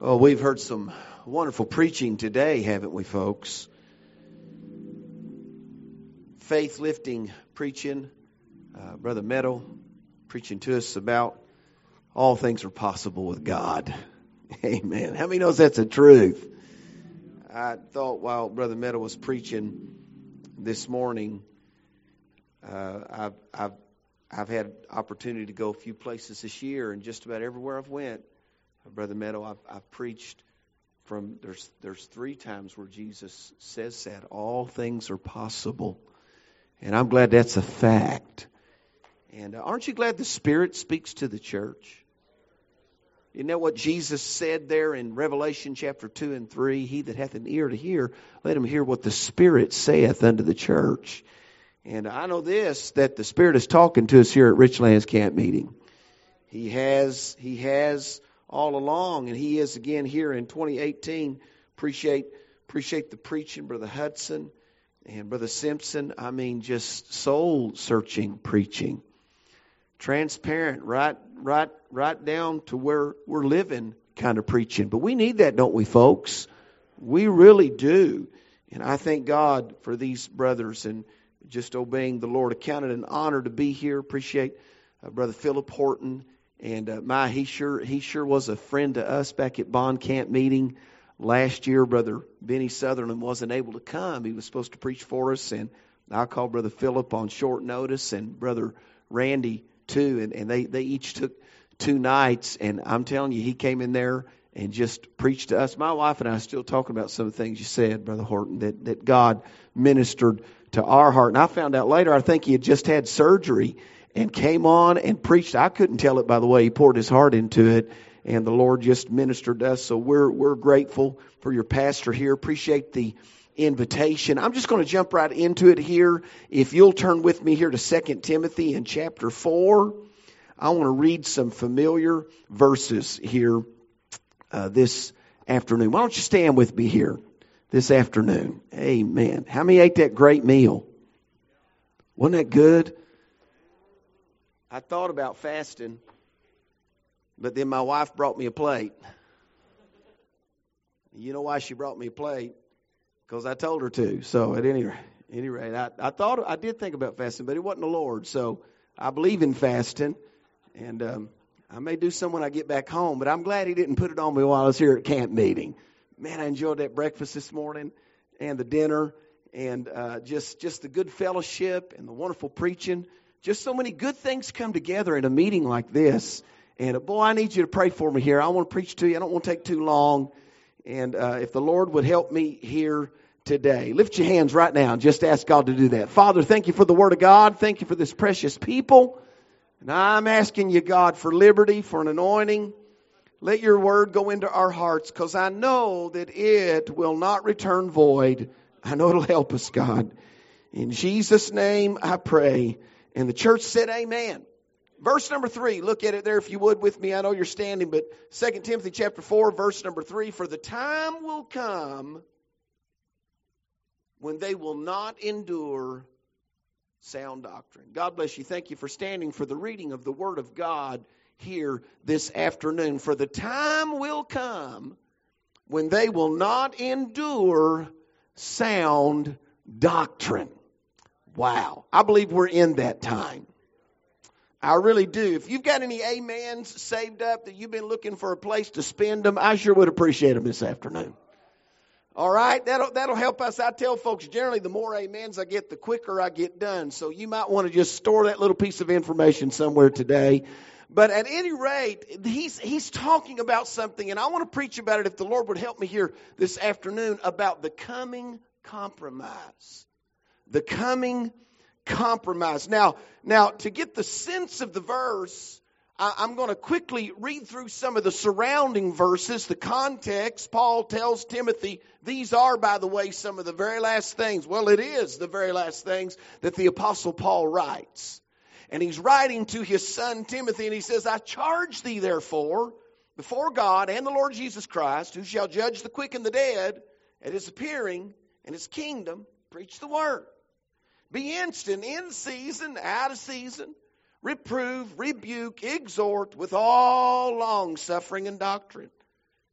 Oh, we've heard some wonderful preaching today, haven't we, folks? Faith-lifting preaching. Brother Meadow preaching to us about all things are possible with God. Amen. How many knows that's the truth? I thought while Brother Meadow was preaching this morning, I've had opportunity to go a few places this year, and just about everywhere I've went, Brother Meadow, I've preached from, there's 3 times where Jesus says that all things are possible. And I'm glad that's a fact. And aren't you glad the Spirit speaks to the church? You know what Jesus said there in Revelation chapter 2 and 3? He that hath an ear to hear, let him hear what the Spirit saith unto the church. And I know this, that the Spirit is talking to us here at Richlands Camp Meeting. He has all along, and He is again here in 2018. Appreciate the preaching, Brother Hudson and Brother Simpson. I mean, just soul-searching preaching. Transparent, right down to where we're living kind of preaching. But we need that, don't we, folks? We really do. And I thank God for these brothers and just obeying the Lord. I count it an honor to be here. Appreciate Brother Philip Horton. And he sure was a friend to us back at Bond Camp Meeting last year. Brother Benny Sutherland wasn't able to come. He was supposed to preach for us, and I called Brother Philip on short notice, and Brother Randy too. And they each took 2 nights, and I'm telling you, he came in there and just preached to us. My wife and I are still talking about some of the things you said, Brother Horton, that God ministered to our heart. And I found out later, I think he had just had surgery and came on and preached. I couldn't tell it by the way he poured his heart into it, and the Lord just ministered to us. So we're grateful for your pastor here. Appreciate the invitation. I'm just going to jump right into it here. If you'll turn with me here to 2 Timothy in chapter 4. I want to read some familiar verses here this afternoon. Why don't you stand with me here this afternoon? Amen. How many ate that great meal? Wasn't that good? I thought about fasting, but then my wife brought me a plate. You know why she brought me a plate? Because I told her to. So at any rate, I did think about fasting, but it wasn't the Lord. So I believe in fasting, and I may do some when I get back home, but I'm glad He didn't put it on me while I was here at camp meeting. Man, I enjoyed that breakfast this morning and the dinner, and just the good fellowship and the wonderful preaching. Just so many good things come together in a meeting like this. And boy, I need you to pray for me here. I want to preach to you. I don't want to take too long. And if the Lord would help me here today. Lift your hands right now and just ask God to do that. Father, thank you for the Word of God. Thank you for this precious people. And I'm asking you, God, for liberty, for an anointing. Let your Word go into our hearts, because I know that it will not return void. I know it'll help us, God. In Jesus' name I pray. And the church said amen. Verse number 3, look at it there if you would with me. I know you're standing, but 2 Timothy chapter 4, verse number 3, for the time will come when they will not endure sound doctrine. God bless you. Thank you for standing for the reading of the Word of God here this afternoon. For the time will come when they will not endure sound doctrine. Wow. I believe we're in that time. I really do. If you've got any amens saved up that you've been looking for a place to spend them, I sure would appreciate them this afternoon. All right? That'll help us. I tell folks, generally, the more amens I get, the quicker I get done. So you might want to just store that little piece of information somewhere today. But at any rate, he's talking about something, and I want to preach about it if the Lord would help me here this afternoon, about the coming compromise. The coming compromise. Now, to get the sense of the verse, I'm going to quickly read through some of the surrounding verses, the context. Paul tells Timothy, these are, by the way, some of the very last things. Well, it is the very last things that the Apostle Paul writes. And he's writing to his son Timothy, and he says, I charge thee, therefore, before God and the Lord Jesus Christ, who shall judge the quick and the dead at His appearing and His kingdom, preach the word. Be instant, in season, out of season, reprove, rebuke, exhort with all long suffering and doctrine.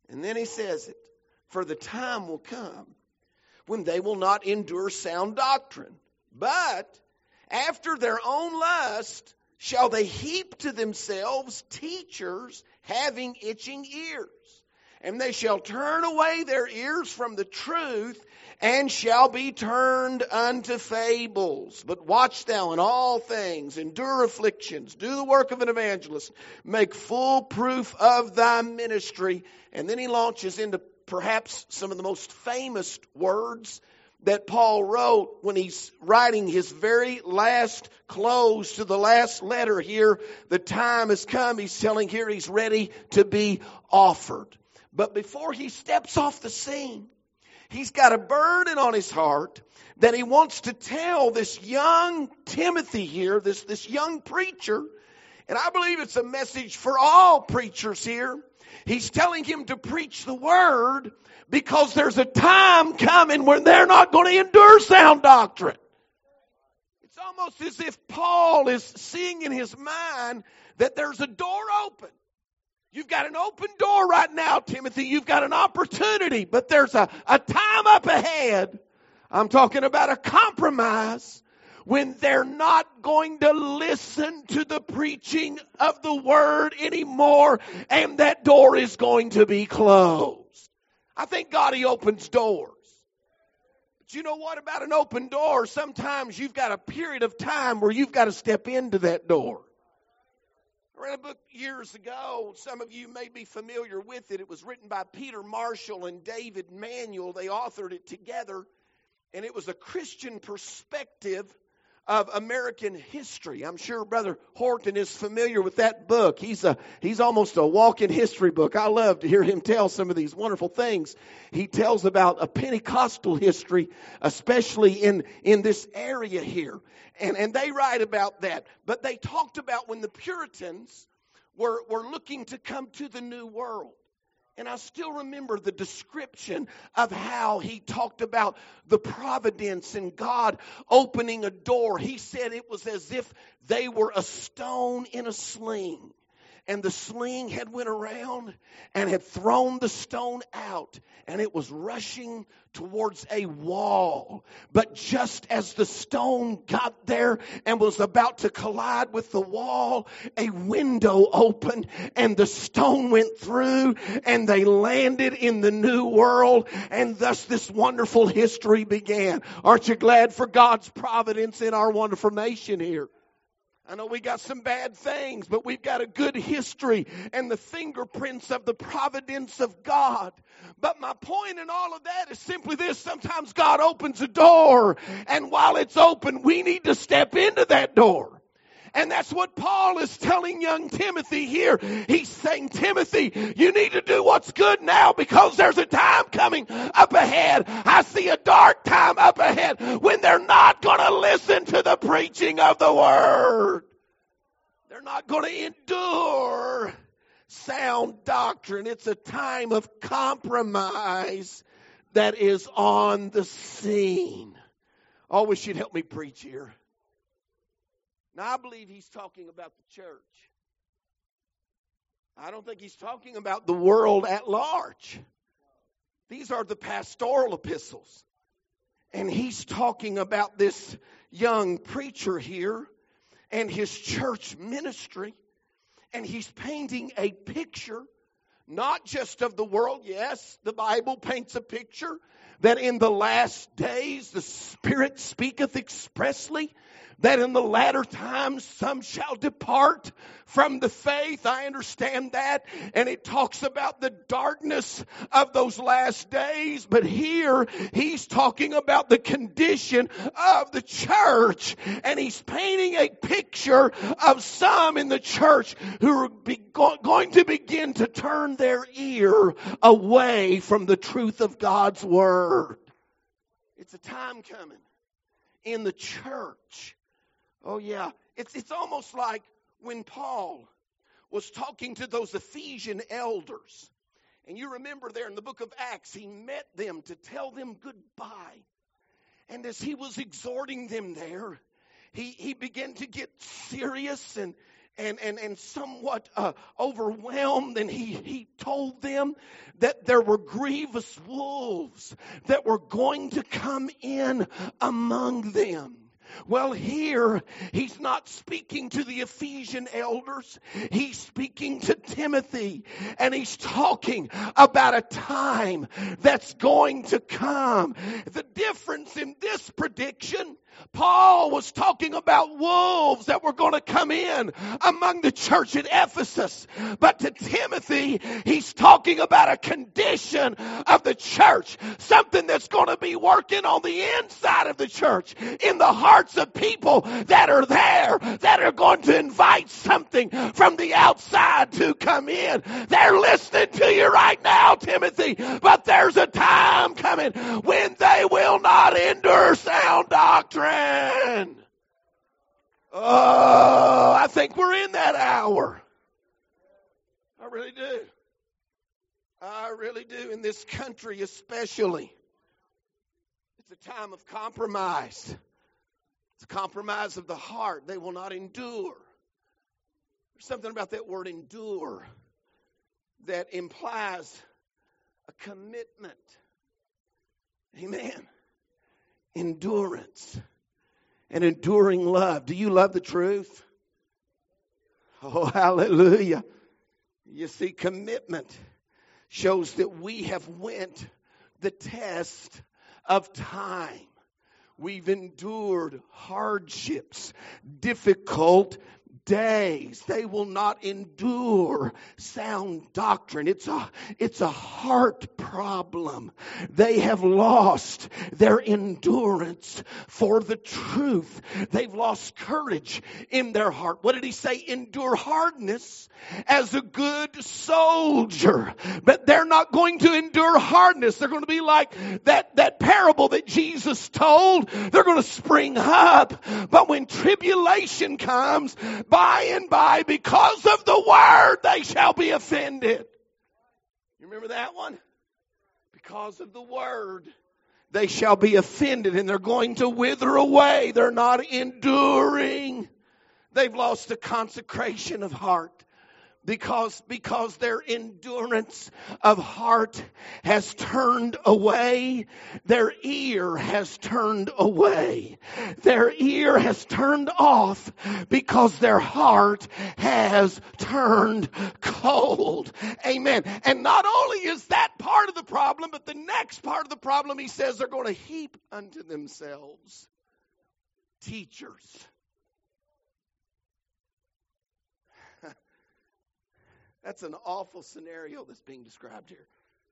And then he says it, for the time will come when they will not endure sound doctrine, but after their own lust shall they heap to themselves teachers having itching ears. And they shall turn away their ears from the truth, and shall be turned unto fables. But watch thou in all things, endure afflictions, do the work of an evangelist, make full proof of thy ministry. And then he launches into perhaps some of the most famous words that Paul wrote when he's writing his very last close to the last letter here. The time has come. He's telling here he's ready to be offered. But before he steps off the scene, he's got a burden on his heart that he wants to tell this young Timothy here, this young preacher. And I believe it's a message for all preachers here. He's telling him to preach the word because there's a time coming when they're not going to endure sound doctrine. It's almost as if Paul is seeing in his mind that there's a door open. You've got an open door right now, Timothy. You've got an opportunity, but there's a time up ahead. I'm talking about a compromise when they're not going to listen to the preaching of the word anymore, and that door is going to be closed. I thank God he opens doors. But you know what about an open door? Sometimes you've got a period of time where you've got to step into that door. I read a book years ago. Some of you may be familiar with it. It was written by Peter Marshall and David Manuel. They authored it together, and it was a Christian perspective of American history. I'm sure Brother Horton is familiar with that book. He's almost a walking history book. I love to hear him tell some of these wonderful things. He tells about a Pentecostal history, especially in this area here. And they write about that. But they talked about when the Puritans were looking to come to the New World. And I still remember the description of how he talked about the providence and God opening a door. He said it was as if they were a stone in a sling. And the sling had went around and had thrown the stone out. And it was rushing towards a wall. But just as the stone got there and was about to collide with the wall, a window opened and the stone went through and they landed in the New World. And thus this wonderful history began. Aren't you glad for God's providence in our wonderful nation here? I know we got some bad things, but we've got a good history and the fingerprints of the providence of God. But my point in all of that is simply this. Sometimes God opens a door, and while it's open, we need to step into that door. And that's what Paul is telling young Timothy here. He's saying, Timothy, you need to do what's good now because there's a time coming up ahead. I see a dark time up ahead when they're not going to listen to the preaching of the word. They're not going to endure sound doctrine. It's a time of compromise that is on the scene. I wish you'd help me preach here. Now, I believe he's talking about the church. I don't think he's talking about the world at large. These are the pastoral epistles. And he's talking about this young preacher here and his church ministry. And he's painting a picture, not just of the world. Yes, the Bible paints a picture that in the last days the Spirit speaketh expressly that in the latter times some shall depart from the faith. I understand that. And it talks about the darkness of those last days. But here he's talking about the condition of the church. And he's painting a picture of some in the church who are going to begin to turn their ear away from the truth of God's word. It's a time coming in the church. Oh yeah, it's almost like when Paul was talking to those Ephesian elders. And you remember there in the book of Acts, he met them to tell them goodbye. And as he was exhorting them there, he began to get serious and and somewhat overwhelmed, and he told them that there were grievous wolves that were going to come in among them. Well, here, he's not speaking to the Ephesian elders. He's speaking to Timothy. And he's talking about a time that's going to come. The difference in this prediction, Paul was talking about wolves that were going to come in among the church at Ephesus. But to Timothy, he's talking about a condition of the church. Something that's going to be working on the inside of the church, in the hearts of people that are there, that are going to invite something from the outside to come in. They're listening to you right now, Timothy, but there's a time coming when they will not endure sound doctrine. Oh, I think we're in that hour. I really do. I really do. In this country especially. It's a time of compromise. It's a compromise of the heart. They will not endure. There's something about that word endure that implies a commitment. Amen. Endurance. And enduring love. Do you love the truth? Oh, hallelujah. You see, commitment shows that we have went the test of time. We've endured hardships, difficult days. They will not endure sound doctrine. It's a heart problem. They have lost their endurance for the truth. They've lost courage in their heart. What did he say? Endure hardness as a good soldier. But they're not going to endure hardness. They're going to be like that parable that Jesus told. They're going to spring up. But when tribulation comes, by and by, because of the word, they shall be offended. You remember that one? Because of the word, they shall be offended, and they're going to wither away. They're not enduring. They've lost the consecration of heart. Because their endurance of heart has turned away. Their ear has turned away. Their ear has turned off because their heart has turned cold. Amen. And not only is that part of the problem, but the next part of the problem, he says, they're going to heap unto themselves teachers. That's an awful scenario that's being described here.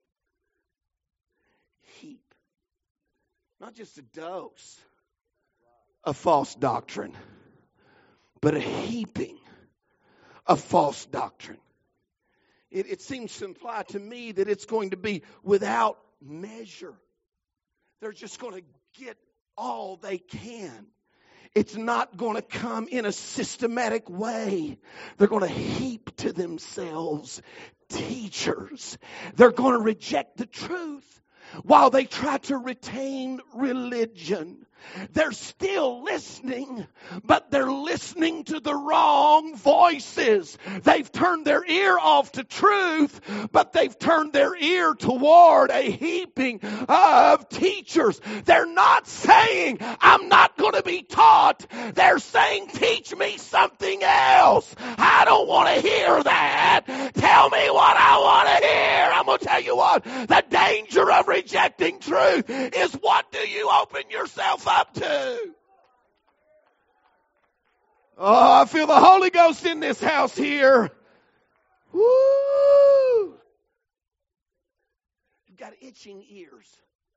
Heap. Not just a dose of false doctrine, but a heaping of false doctrine. It seems to imply to me that it's going to be without measure. They're just going to get all they can. It's not going to come in a systematic way. They're going to heap to themselves teachers. They're going to reject the truth while they try to retain religion. They're still listening, but they're listening to the wrong voices. They've turned their ear off to truth, but they've turned their ear toward a heaping of teachers. They're not saying, I'm not going to be taught. They're saying, teach me something else. I don't want to hear that. Tell me what I want to hear. I'm going to tell you what, the danger of rejecting truth is, what do you open yourself up to? Oh, I feel the Holy Ghost in this house here. Woo! You've got itching ears.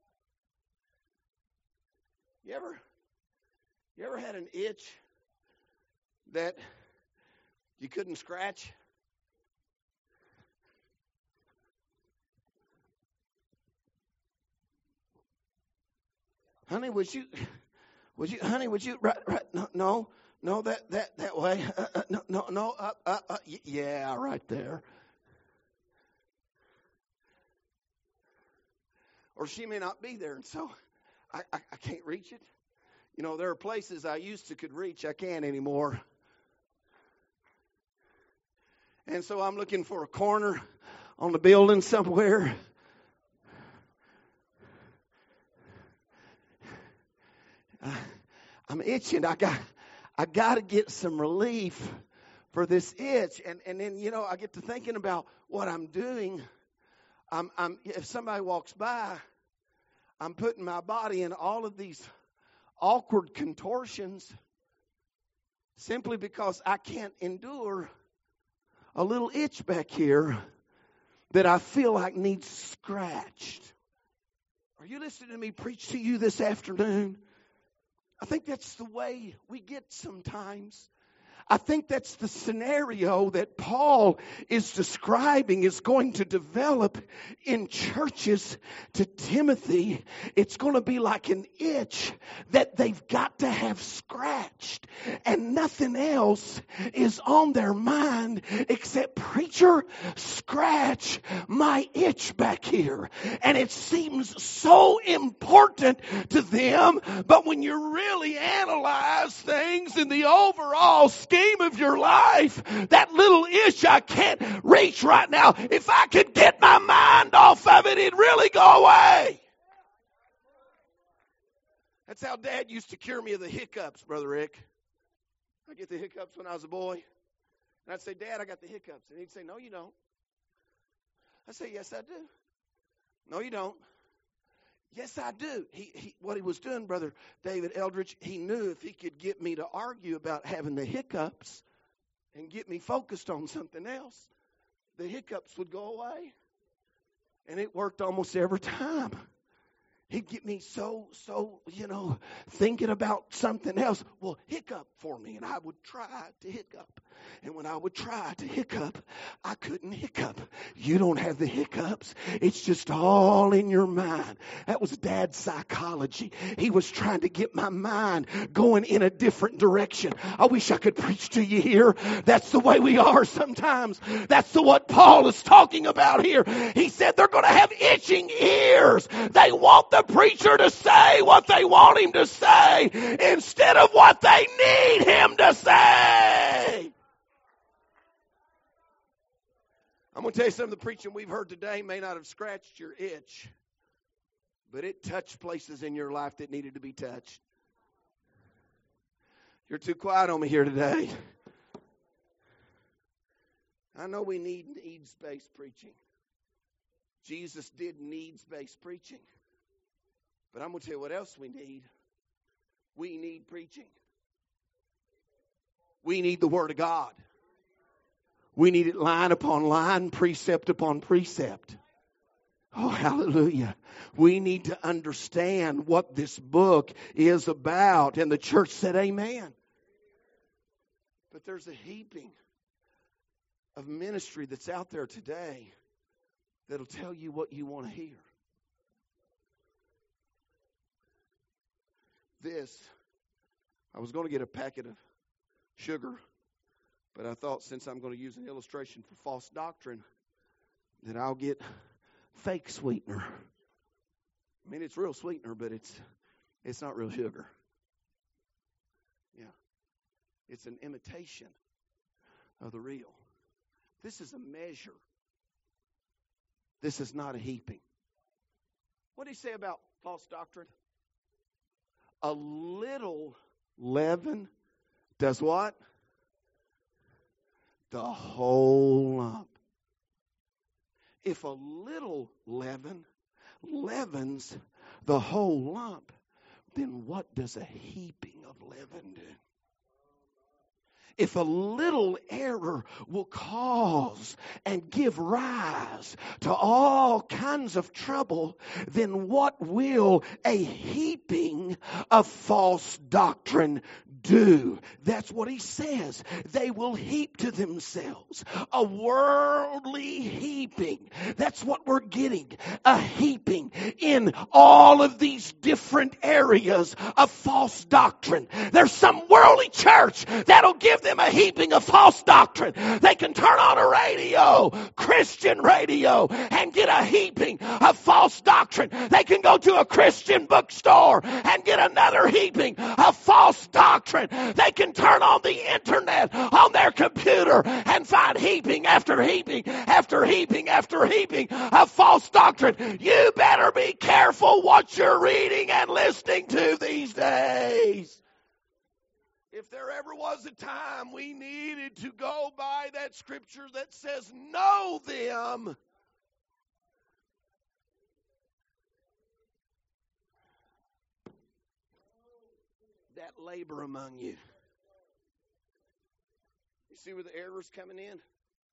You ever had an itch that you couldn't scratch? Honey, would you, right, no, that way, no, yeah, right there. Or she may not be there, and so I can't reach it. You know, there are places I used to could reach, I can't anymore. And so I'm looking for a corner on the building somewhere. I'm itching. I got to get some relief for this itch. And then, I get to thinking about what I'm doing. If somebody walks by, I'm putting my body in all of these awkward contortions simply because I can't endure a little itch back here that I feel like needs scratched. Are you listening to me preach to you this afternoon? I think that's the way we get sometimes. I think that's the scenario that Paul is describing is going to develop in churches to Timothy. It's going to be like an itch that they've got to have scratched. And nothing else is on their mind except, preacher, scratch my itch back here. And it seems so important to them. But when you really analyze things in the overall scheme of your life, that little itch I can't reach right now, if I could get my mind off of it, it'd really go away. That's how Dad used to cure me of the hiccups, Brother Rick. I get the hiccups when I was a boy. And I'd say, Dad, I got the hiccups. And he'd say, no, you don't. I'd say, yes, I do. No, you don't. Yes, I do. What he was doing, Brother David Eldridge, he knew if he could get me to argue about having the hiccups and get me focused on something else, the hiccups would go away. And it worked almost every time. He'd get me so, thinking about something else. Well, hiccup for me. And I would try to hiccup. And when I would try to hiccup, I couldn't hiccup. You don't have the hiccups. It's just all in your mind. That was Dad's psychology. He was trying to get my mind going in a different direction. I wish I could preach to you here. That's the way we are sometimes. That's what Paul is talking about here. He said they're going to have itching ears. They want the preacher to say what they want him to say instead of what they need him to say. I'm going to tell you something, the preaching we've heard today may not have scratched your itch, but it touched places in your life that needed to be touched. You're too quiet on me here today. I know we need needs-based preaching. Jesus did needs-based preaching. But I'm going to tell you what else we need. We need preaching. We need the Word of God. We need it line upon line, precept upon precept. Oh, hallelujah. We need to understand what this book is about. And the church said amen. But there's a heaping of ministry that's out there today that'll tell you what you want to hear. I was going to get a packet of sugar, but I thought since I'm going to use an illustration for false doctrine, that I'll get fake sweetener. I mean, it's real sweetener, but it's not real sugar. Yeah. It's an imitation of the real. This is a measure. This is not a heaping. What did he say about false doctrine? A little leaven does what? The whole lump. If a little leaven leavens the whole lump, then what does a heaping of leaven do? If a little error will cause and give rise to all kinds of trouble, then what will a heaping of false doctrine do? That's what he says. They will heap to themselves a worldly heaping. That's what we're getting. A heaping in all of these different areas of false doctrine. There's some worldly church that'll give them a heaping of false doctrine. They can turn on a radio, Christian radio, and get a heaping of false false doctrine. They can go to a Christian bookstore and get another heaping of false doctrine. They can turn on the internet on their computer and find heaping after heaping after heaping after heaping of false doctrine. You better be careful what you're reading and listening to these days. If there ever was a time we needed to go by that scripture that says, know them, that labor among you. You see where the error's coming in?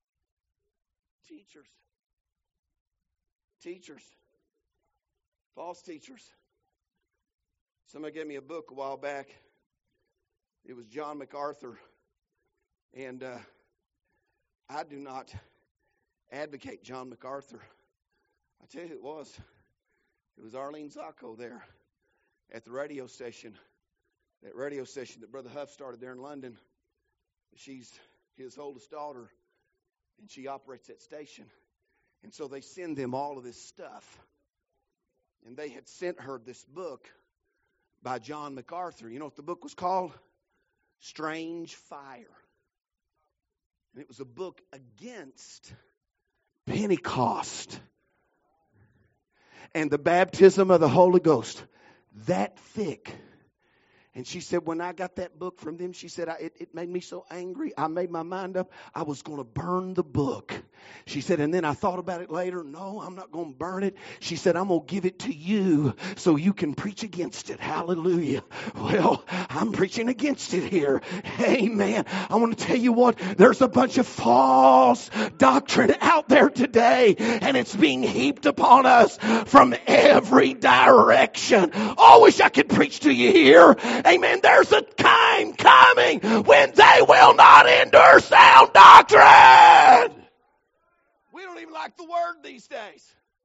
Teachers. False teachers. Somebody gave me a book a while back. It was John MacArthur. And I do not advocate John MacArthur. I tell you who it was. It was Arlene Zacco there at the radio station. That radio station that Brother Huff started there in London. She's his oldest daughter, and she operates that station. And so they send them all of this stuff. And they had sent her this book by John MacArthur. You know what the book was called? Strange Fire. And it was a book against Pentecost and the baptism of the Holy Ghost. That thick. And she said, when I got that book from them, she said, it made me so angry. I made my mind up. I was going to burn the book. She said, and then I thought about it later. No, I'm not going to burn it. She said, I'm going to give it to you so you can preach against it. Hallelujah. Well, I'm preaching against it here. Amen. I want to tell you what, there's a bunch of false doctrine out there today, and it's being heaped upon us from every direction. Oh, I wish I could preach to you here. Amen. There's a time coming when they will not endure sound doctrine. We don't even like the word these days.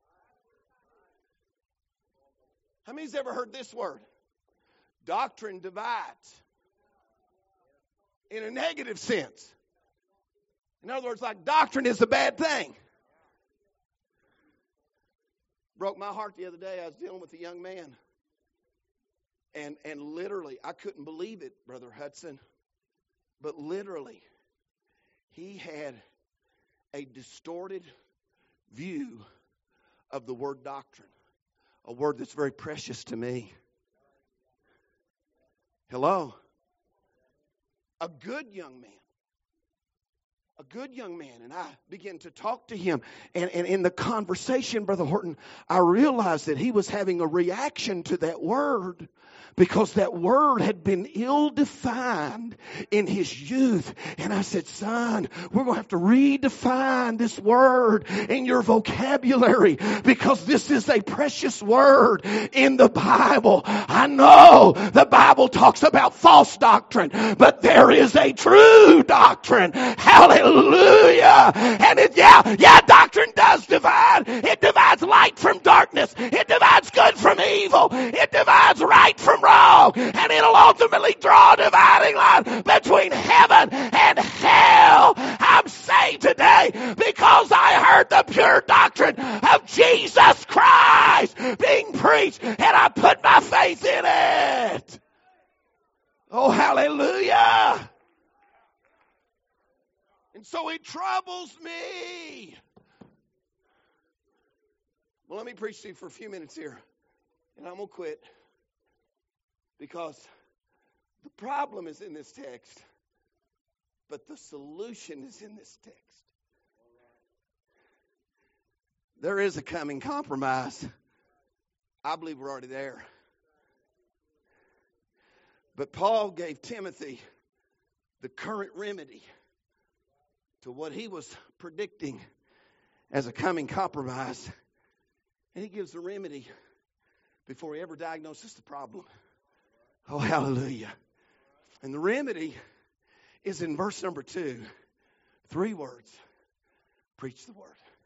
How many's ever heard this word? Doctrine divides. In a negative sense. In other words, like doctrine is a bad thing. Broke my heart the other day. I was dealing with a young man. And literally, I couldn't believe it, Brother Hudson. But literally, he had a distorted view of the word doctrine. A word that's very precious to me. Hello? A good young man. A good young man. And I began to talk to him. And in the conversation, Brother Horton, I realized that he was having a reaction to that word. Because that word had been ill-defined in his youth. And I said, son, we're going to have to redefine this word in your vocabulary. Because this is a precious word in the Bible. I know the Bible talks about false doctrine. But there is a true doctrine. Hallelujah. And doctrine does divide. It divides light from darkness. It divides good from evil. It divides right from wrong, and it'll ultimately draw a dividing line between heaven and hell. I'm saved today because I heard the pure doctrine of Jesus Christ being preached, and I put my faith in it. Oh, hallelujah. And so it troubles me. Well, let me preach to you for a few minutes here, and I'm going to quit. Because the problem is in this text, but the solution is in this text. There is a coming compromise. I believe we're already there. But Paul gave Timothy the current remedy to what he was predicting as a coming compromise. And he gives the remedy before he ever diagnoses the problem. Oh, hallelujah. And the remedy is in verse number 2. 3 words. Preach the word.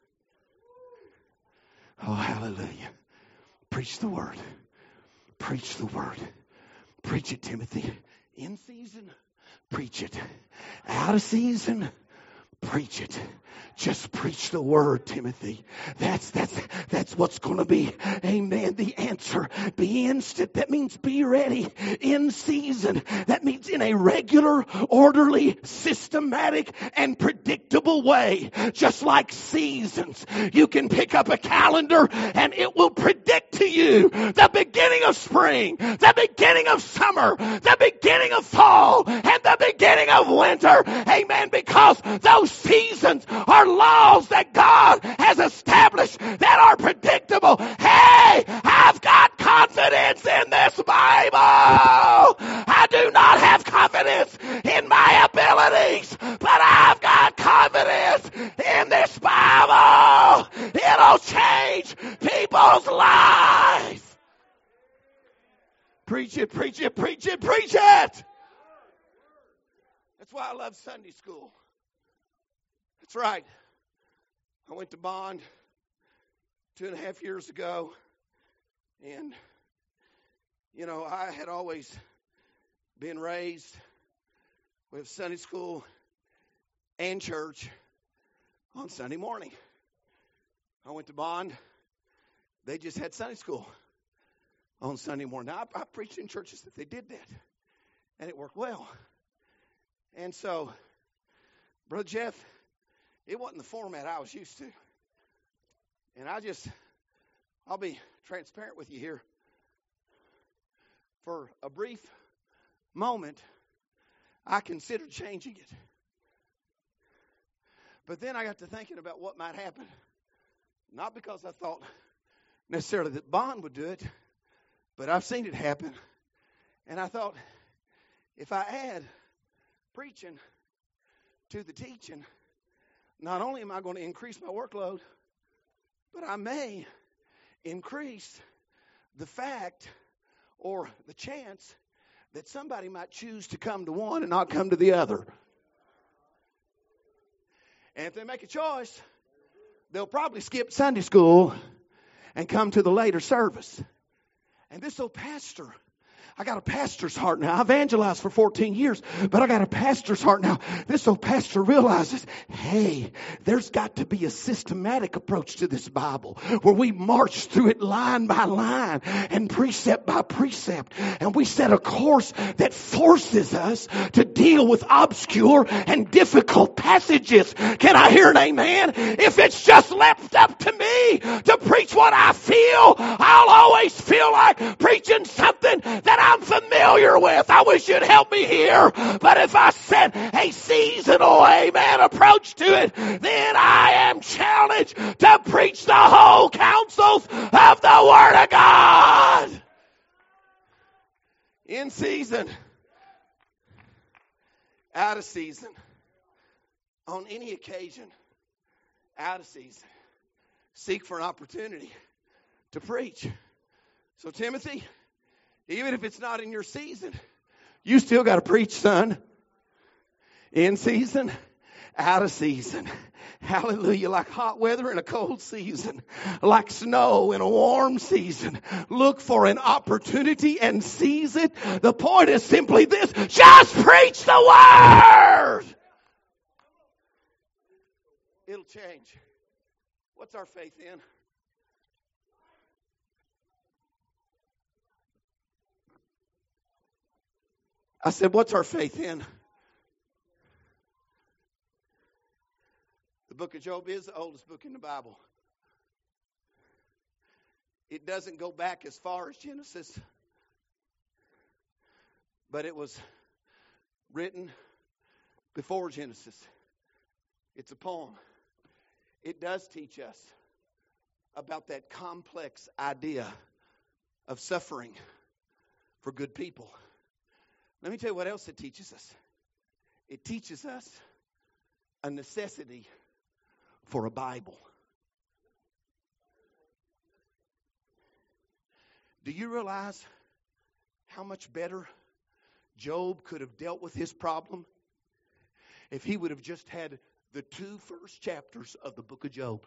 Oh, hallelujah. Preach the word. Preach the word. Preach it, Timothy. In season, preach it. Out of season, preach it. Just preach the word, Timothy. That's what's going to be, amen, the answer. Be instant. That means be ready. In season. That means in a regular, orderly, systematic, and predictable way. Just like seasons. You can pick up a calendar and it will predict to you the beginning of spring, the beginning of summer, the beginning of fall, and the beginning of winter. Amen. Because those seasons are laws that God has established that are predictable. Hey, I've got confidence in this Bible. I do not have confidence in my abilities, but I've got confidence in this Bible. It'll change people's lives. Preach it, preach it, preach it, preach it. That's why I love Sunday school. That's right. I went to Bond 2.5 years ago, and, you know, I had always been raised with Sunday school and church on Sunday morning. I went to Bond. They just had Sunday school on Sunday morning. Now, I preached in churches that they did that, and it worked well. And so, Brother Jeff, it wasn't the format I was used to. And I'll be transparent with you here. For a brief moment, I considered changing it. But then I got to thinking about what might happen. Not because I thought necessarily that Bond would do it, but I've seen it happen. And I thought, if I add preaching to the teaching, not only am I going to increase my workload, but I may increase the fact or the chance that somebody might choose to come to one and not come to the other. And if they make a choice, they'll probably skip Sunday school and come to the later service. And this old pastor, I got a pastor's heart now. I evangelized for 14 years, but I got a pastor's heart now. This old pastor realizes, hey, there's got to be a systematic approach to this Bible where we march through it line by line and precept by precept. And we set a course that forces us to deal with obscure and difficult passages. Can I hear an amen? If it's just left up to me to preach what I feel, I'll always feel like preaching something that I'm familiar with. I wish you'd help me here. But if I set a seasonal, amen, approach to it, then I am challenged to preach the whole counsels of the Word of God. In season, out of season, on any occasion, out of season, seek for an opportunity to preach. So Timothy, even if it's not in your season, you still got to preach, son. In season, out of season. Hallelujah. Like hot weather in a cold season. Like snow in a warm season. Look for an opportunity and seize it. The point is simply this. Just preach the word. It'll change. What's our faith in? I said, what's our faith in? The book of Job is the oldest book in the Bible. It doesn't go back as far as Genesis, but it was written before Genesis. It's a poem. It does teach us about that complex idea of suffering for good people. Let me tell you what else it teaches us. It teaches us a necessity for a Bible. Do you realize how much better Job could have dealt with his problem if he would have just had the 2 first chapters of the book of Job?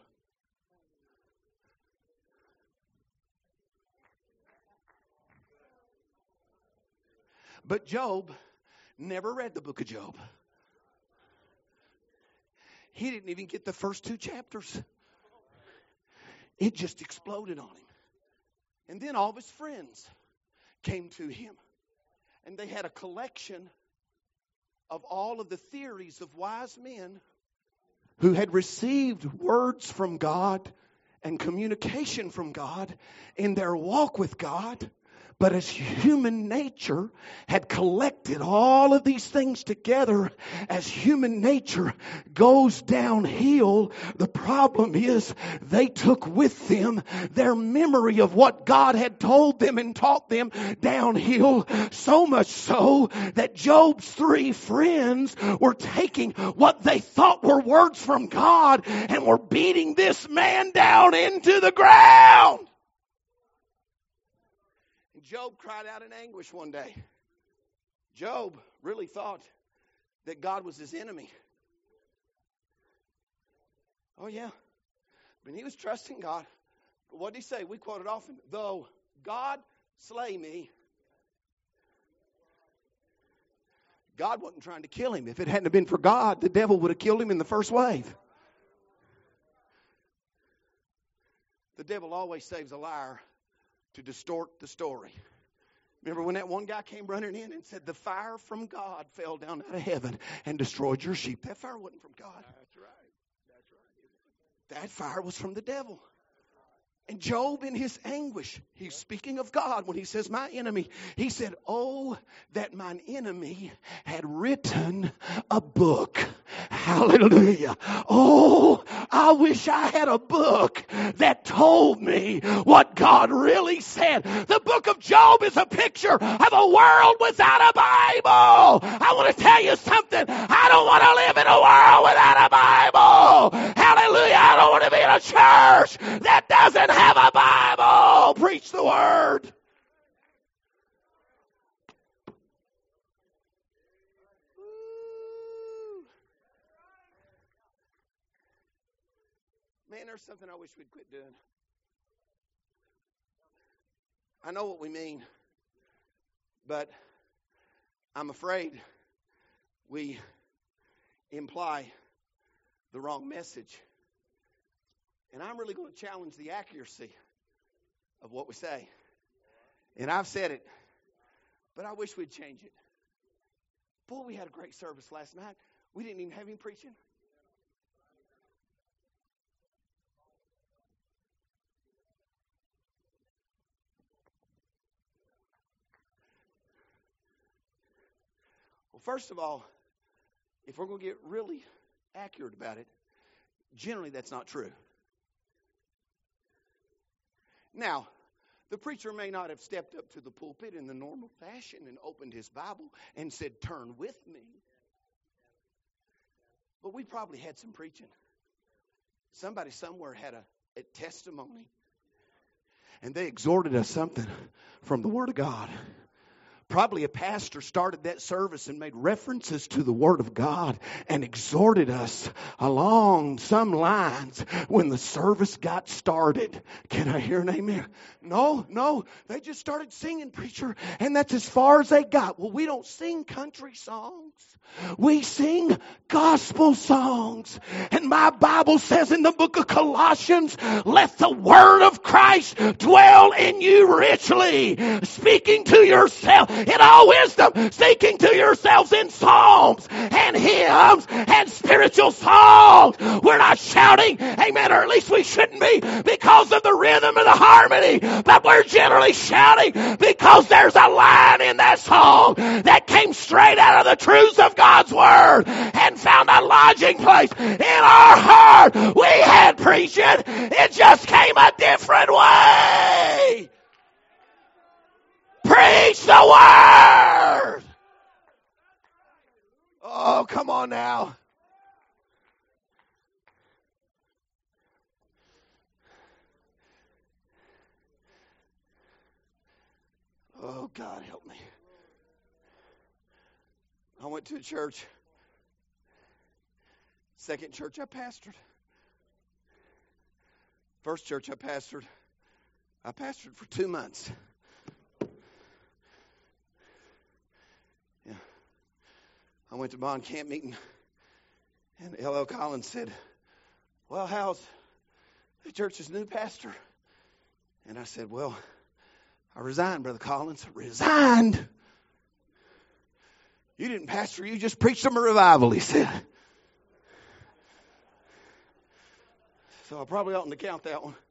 But Job never read the book of Job. He didn't even get the first 2 chapters. It just exploded on him. And then all of his friends came to him. And they had a collection of all of the theories of wise men who had received words from God and communication from God in their walk with God. But as human nature had collected all of these things together, as human nature goes downhill, the problem is they took with them their memory of what God had told them and taught them downhill, so much so that Job's 3 friends were taking what they thought were words from God and were beating this man down into the ground. Job cried out in anguish one day. Job really thought that God was his enemy. Oh, yeah. But he was trusting God. But what did he say? We quote it often. Though God slay me, God wasn't trying to kill him. If it hadn't been for God, the devil would have killed him in the first wave. The devil always saves a liar to distort the story. Remember when that one guy came running in and said, the fire from God fell down out of heaven and destroyed your sheep. That fire wasn't from God. That's right. That fire was from the devil. And Job, in his anguish, he's speaking of God when he says, my enemy. He said, oh, that mine enemy had written a book. Hallelujah. Oh, I wish I had a book that told me what God really said. The book of Job is a picture of a world without a Bible. I want to tell you something. I don't want to live in a world without a Bible. Hallelujah. I don't want to be in a church that doesn't have a Bible. Preach the word. Man, there's something I wish we'd quit doing. I know what we mean, but I'm afraid we imply the wrong message. And I'm really going to challenge the accuracy of what we say. And I've said it, but I wish we'd change it. Boy, we had a great service last night. We didn't even have him preaching. Well, first of all, if we're going to get really accurate about it, generally that's not true. Now, the preacher may not have stepped up to the pulpit in the normal fashion and opened his Bible and said, turn with me. But we probably had some preaching. Somebody somewhere had a testimony. And they exhorted us something from the Word of God. Probably a pastor started that service and made references to the Word of God and exhorted us along some lines when the service got started. Can I hear an amen? No, they just started singing, preacher, and that's as far as they got. Well, we don't sing country songs. We sing gospel songs. And my Bible says in the book of Colossians, let the word of Christ dwell in you richly, speaking to yourself in all wisdom, speaking to yourselves in psalms and hymns and spiritual songs. We're not shouting, amen, or at least we shouldn't be because of the rhythm and the harmony, but we're generally shouting because there's a line in that song that came straight out of the truths of God's Word and found a lodging place in our heart. We had preaching. It just came a different way. Preach the Word. Oh, come on now. Oh, God, help me. I went to a church, second church I pastored. First church I pastored for 2 months. Yeah. I went to bond camp meeting, And L.L. Collins said, well, how's the church's new pastor? And I said, well, I resigned, Brother Collins. Resigned? You didn't pastor, you just preached them a revival, he said. So I probably oughtn't to count that one.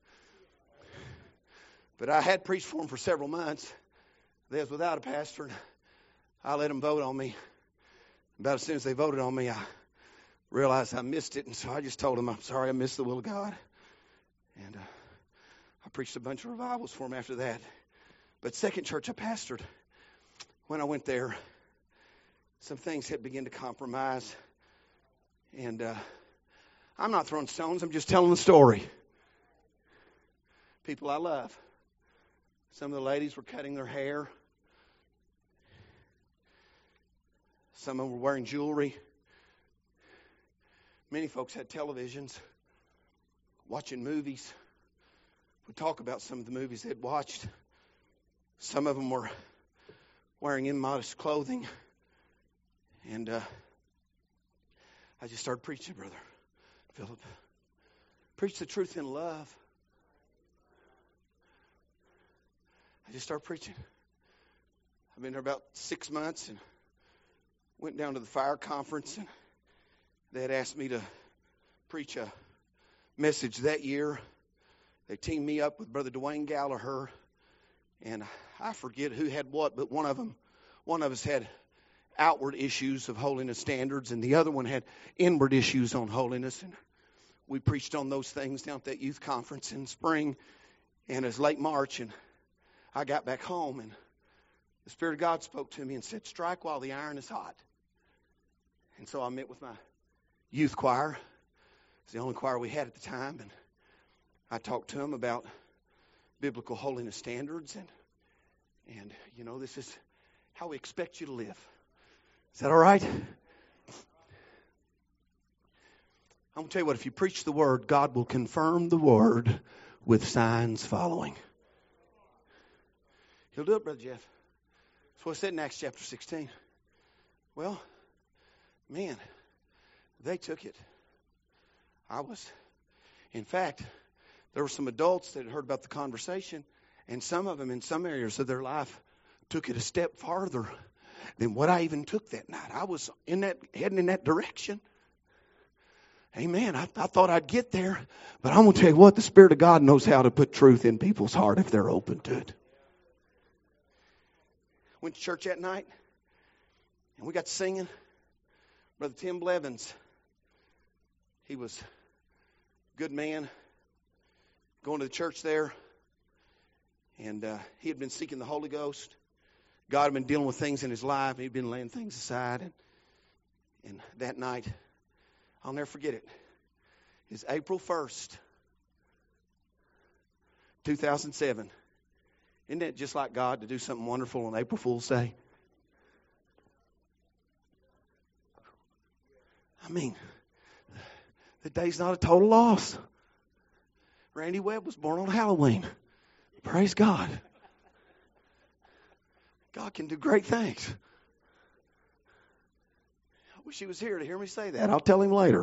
But I had preached for them for several months. They was without a pastor, and I let them vote on me. About as soon as they voted on me, I realized I missed it, and so I just told them, I'm sorry, I missed the will of God. And I preached a bunch of revivals for them after that. But second church I pastored, when I went there, some things had begun to compromise. And I'm not throwing stones, I'm just telling the story. People I love. Some of the ladies were cutting their hair. Some of them were wearing jewelry. Many folks had televisions, watching movies. We talk about some of the movies they'd watched. Some of them were wearing immodest clothing. And I just started preaching, Brother Philip. Preach the truth in love. I just started preaching. I've been there about 6 months and went down to the fire conference, and they had asked me to preach a message that year. They teamed me up with Brother Dwayne Gallagher, and I forget who had what, but one of us had outward issues of holiness standards, and the other one had inward issues on holiness. And we preached on those things down at that youth conference in spring, and it was late March, and I got back home, and the Spirit of God spoke to me and said, strike while the iron is hot. And so I met with my youth choir. It's the only choir we had at the time, and I talked to them about biblical holiness standards, and you know, this is how we expect you to live. Is that all right? I'm going to tell you what, if you preach the word, God will confirm the word with signs following. He'll do it, Brother Jeff. That's what it said in Acts chapter 16. Well, man, they took it. In fact, there were some adults that had heard about the conversation, and some of them in some areas of their life took it a step farther than what I even took that night. I was heading in that direction. Amen. I thought I'd get there, but I'm going to tell you what, the Spirit of God knows how to put truth in people's heart if they're open to it. Went to church that night, and we got to singing. Brother Tim Blevins, he was a good man, going to the church there, and he had been seeking the Holy Ghost. God had been dealing with things in his life, and he'd been laying things aside. And that night, I'll never forget it. It's April 1st, 2007. Isn't that just like God to do something wonderful on April Fool's Day? I mean, the day's not a total loss. Randy Webb was born on Halloween. Praise God. God can do great things. I wish he was here to hear me say that. I'll tell him later.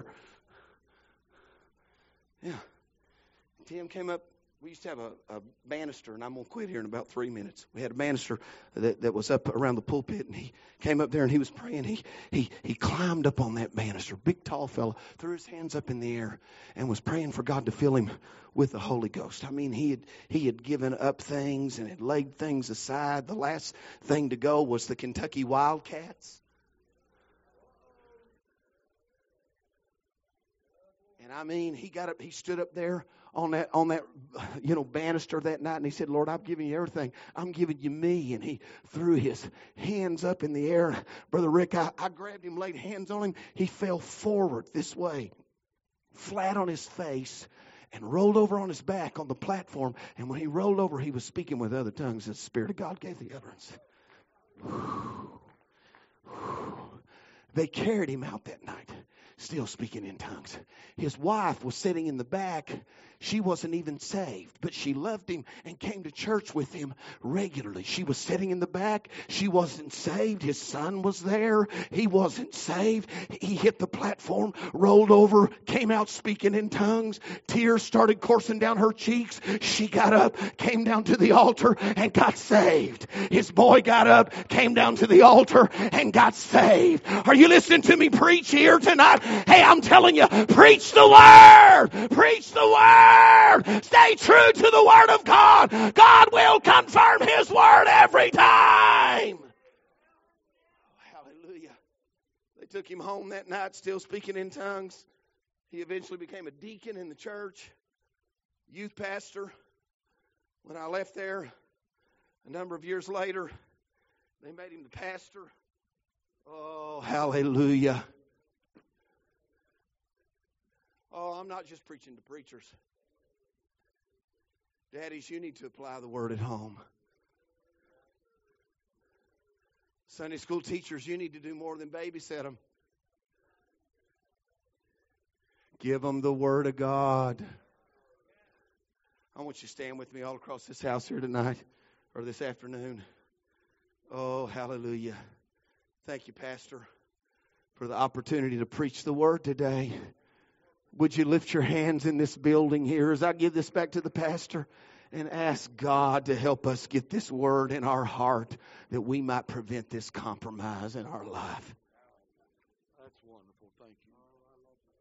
Yeah. Tim came up. We used to have a banister, and I'm going to quit here in about 3 minutes. We had a banister that was up around the pulpit, and he came up there, and he was praying. He climbed up on that banister, big, tall fella, threw his hands up in the air, and was praying for God to fill him with the Holy Ghost. I mean, he had given up things and had laid things aside. The last thing to go was the Kentucky Wildcats. And I mean, he got up, he stood up there on that banister that night, and he said, Lord, I've given you everything. I'm giving you me. And he threw his hands up in the air. Brother Rick, I grabbed him, laid hands on him. He fell forward this way, flat on his face, and rolled over on his back on the platform. And when he rolled over, he was speaking with other tongues. The Spirit of God gave the utterance. They carried him out that night. still speaking in tongues. His wife was sitting in the back. She wasn't even saved, but she loved him and came to church with him regularly. She was sitting in the back. She wasn't saved. His son was there. He wasn't saved. He hit the platform, rolled over, came out speaking in tongues. Tears started coursing down her cheeks. She got up, came down to the altar, and got saved. His boy got up, came down to the altar, and got saved. Are you listening to me preach here tonight? Hey, I'm telling you, preach the word. Preach the word. Stay true to the word of God. God will confirm his word every time. Hallelujah. They took him home that night, still speaking in tongues. He eventually became a deacon in the church, youth pastor. When I left there a number of years later, they made him the pastor. Oh, hallelujah. Oh, I'm not just preaching to preachers. Daddies, you need to apply the word at home. Sunday school teachers, you need to do more than babysit them. Give them the word of God. I want you to stand with me all across this house here tonight or this afternoon. Oh, hallelujah. Thank you, Pastor, for the opportunity to preach the word today. Would you lift your hands in this building here as I give this back to the pastor and ask God to help us get this word in our heart that we might prevent this compromise in our life. That's wonderful. Thank you.